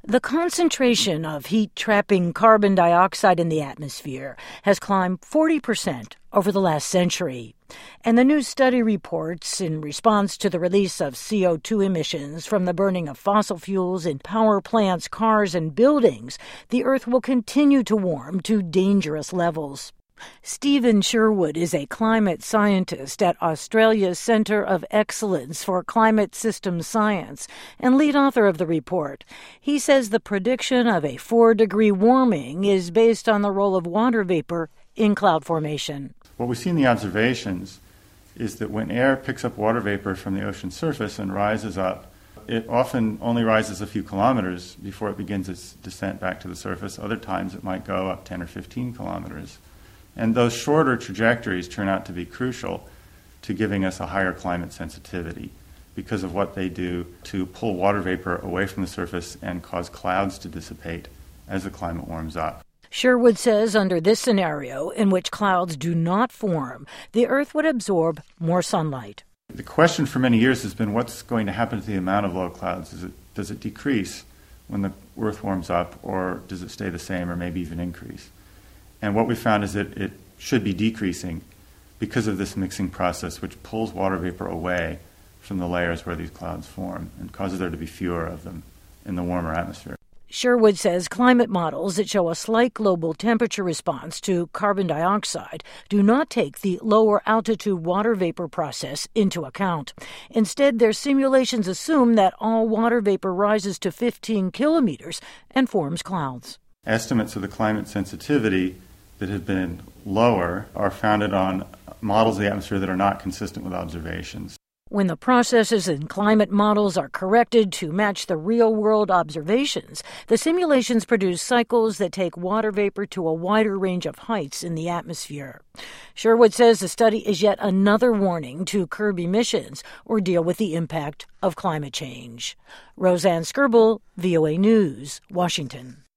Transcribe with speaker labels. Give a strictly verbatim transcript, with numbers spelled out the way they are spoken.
Speaker 1: The concentration of heat-trapping carbon dioxide in the atmosphere has climbed forty percent over the last century. And the new study reports, in response to the release of C O two emissions from the burning of fossil fuels in power plants, cars, and buildings, the Earth will continue to warm to dangerous levels. Stephen Sherwood is a climate scientist at Australia's Centre of Excellence for Climate System Science and lead author of the report. He says the prediction of a four-degree warming is based on the role of water vapor in cloud formation.
Speaker 2: What we see in the observations is that when air picks up water vapor from the ocean surface and rises up, it often only rises a few kilometers before it begins its descent back to the surface. Other times it might go up ten or fifteen kilometers. And those shorter trajectories turn out to be crucial to giving us a higher climate sensitivity because of what they do to pull water vapor away from the surface and cause clouds to dissipate as the climate warms up.
Speaker 1: Sherwood says under this scenario, in which clouds do not form, the Earth would absorb more sunlight.
Speaker 2: The question for many years has been what's going to happen to the amount of low clouds? Does it, does it decrease when the Earth warms up, or does it stay the same or maybe even increase? And what we found is that it should be decreasing because of this mixing process, which pulls water vapor away from the layers where these clouds form and causes there to be fewer of them in the warmer atmosphere.
Speaker 1: Sherwood says climate models that show a slight global temperature response to carbon dioxide do not take the lower altitude water vapor process into account. Instead, their simulations assume that all water vapor rises to fifteen kilometers and forms clouds.
Speaker 2: Estimates of the climate sensitivity that have been lower are founded on models of the atmosphere that are not consistent with observations.
Speaker 1: When the processes in climate models are corrected to match the real-world observations, the simulations produce cycles that take water vapor to a wider range of heights in the atmosphere. Sherwood says the study is yet another warning to curb emissions or deal with the impact of climate change. Roseanne Skirble, V O A News, Washington.